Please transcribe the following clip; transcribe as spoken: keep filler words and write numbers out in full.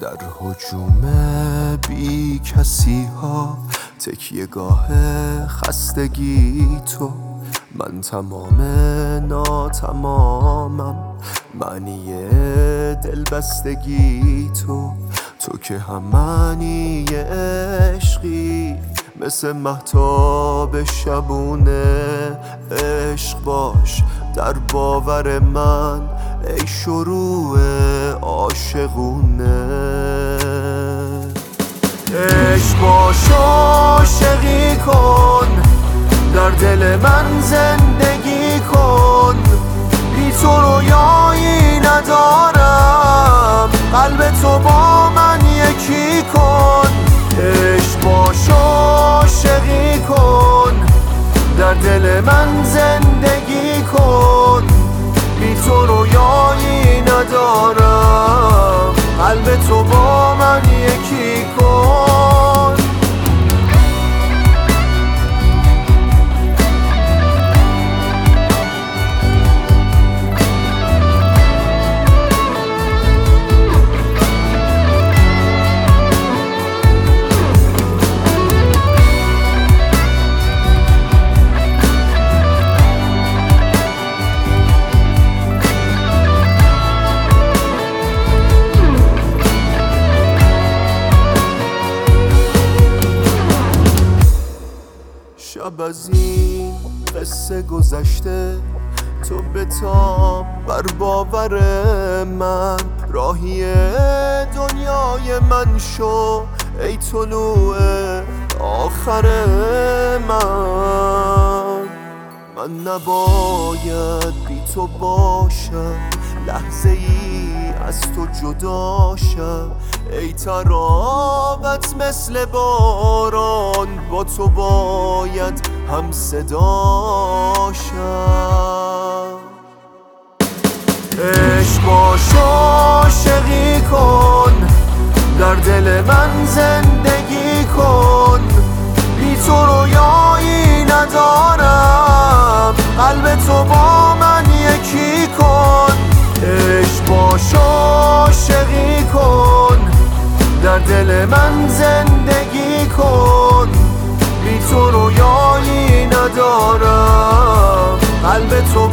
در هجوم بی کسی ها تکیهگاه خستگی تو، من تمام ناتمامم، معنی دلبستگی تو. تو که هم معنی عشقی، مثل مهتاب شبونه. عشق باش در باور من، ای شروع عاشقونه. عشق باش عاشقی کن، در دل من زندگی کن. بی تو رویایی ندارم، قلب تو با من یکی کن. عشق باش عاشقی کن، در دل من زندگی کن. بی تو رویایی ندارم، قلب تو با من یکی کن. شب از این قصه گذشته، تو بتاب بر باور من. راهی دنیای من شو، ای طلوع آخر من. من نباید بی تو باشم، لحظه ای از تو جدا شم. ای تراوت مثل باران، با تو باید هم صدا شم. عشق باش عاشقی کن، در دل من زندگی کن. بی تو رویایی ندارم، قلب تو با من یکی کن. عشق باش عاشقی کن، در دل من زندگی کن. بی تو رویایی ندارم، قلب تو